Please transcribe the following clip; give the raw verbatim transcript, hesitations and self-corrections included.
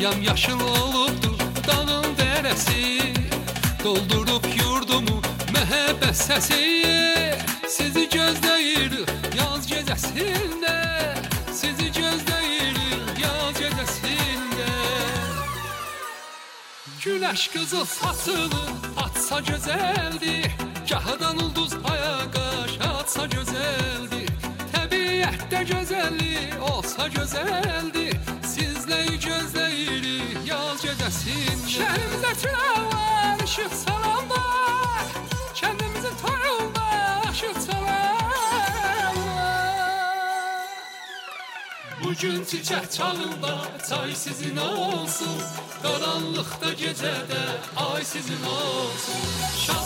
Yamyaşıl olubdur danın dərəsi, doldurub yurdumu məhəbbət səsi. Sizi gözləyirik yaz gecəsində, sizi gözləyirik yaz gecəsində. Güneş qızıl saçını atsa gözəldir, gahdan ulduz aya qaş atsa gözəldir. Təbiətdə gözəllik olsa gözəldir, sizləri gözləyirik yaz gecəsində. Şəhərimizdə çıraqlar işıq salanlar, kəndimizin toyunda işıq çalarlar. Bugün çiçək çağında çay sizin olsun, qaranlıqda gecədə ay sizin olsun.